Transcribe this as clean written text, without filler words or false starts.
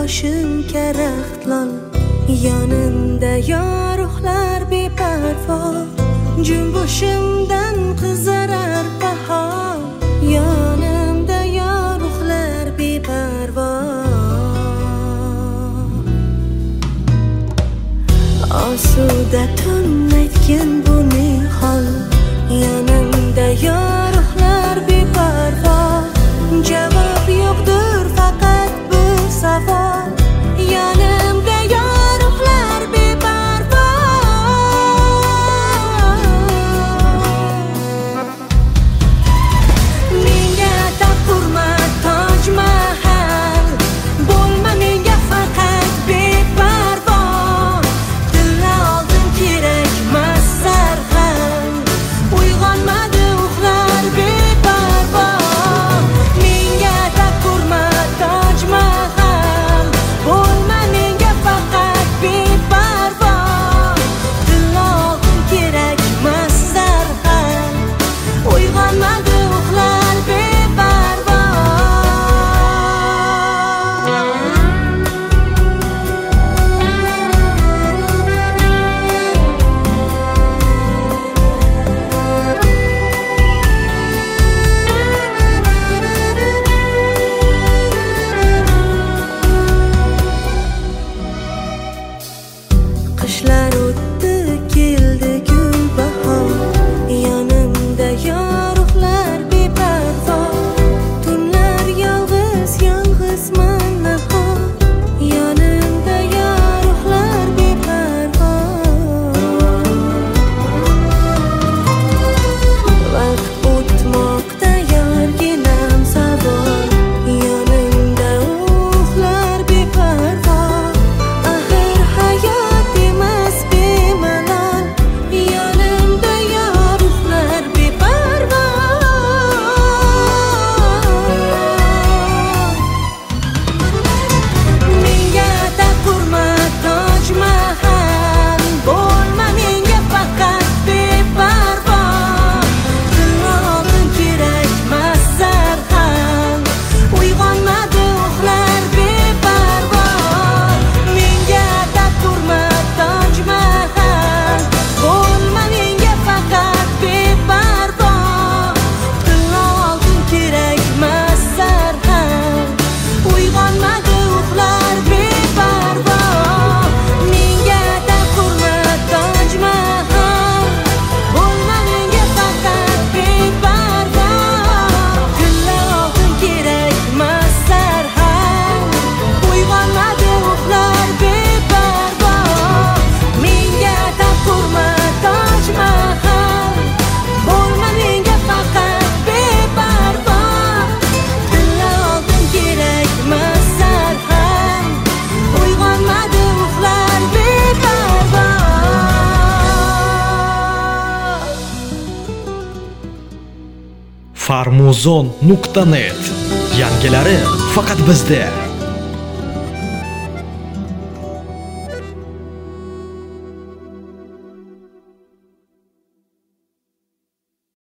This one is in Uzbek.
boshim karaxtlon, yonimda yorug'lar beparvo, jumboshimdan qizarar bahor, yonimda yorug'lar beparvo. Osuda tun aytgan bu nihol, yonimda yorug'lar beparvo, javob yo'qdir faqat bir savol, yonimda yorug'lar beparvo. Menga taqurma Toj Mahal, bo'lma menga faqat beparvo, tilla oldim kerakmas sarxal, uyg'onmadi uxlar beparvo. Menga taqurma Toj Mahal, bo'lma menga faqat beparvo, tilla oldim kerakmas sarxal, uyg'onmadi uxlar beparvo. Qishlar o'tdi, keldi gul bahor, yonimda yorug'lar beparvo, tunlar yolg'iz yolg'izman nahor, yonimda yorug'lar beparvo. Vaqt o'tmoqda yorginam savol, yonimda uxlar beparvo, axir hayot emas bemalol, yonimda yorug'lar beparvo. Menga taqurma Toj Mahal, bo'lma menga faqat beparvo, tilla oldim kerakmas sarxal, uyg'onmadi uxlar beparvo. Menga taqurma Toj Mahal, bo'lma menga faqat beparvo, tilla oldim kerakmas sarxal, uyg'onmadi uxlar beparvo. Menga taqurma Toj Mahal, bo'lma menga faqat beparvo, tilla oldim kerakmas sarxal, uyg'onmadi uxlar beparvo. Menga taqurma Toj Mahal, bo'lma menga faqat beparvo, tilla oldim kerakmas sarxal, uyg'onmadi uxlar beparvo. Farmuzon.net yangilari faqat bizda.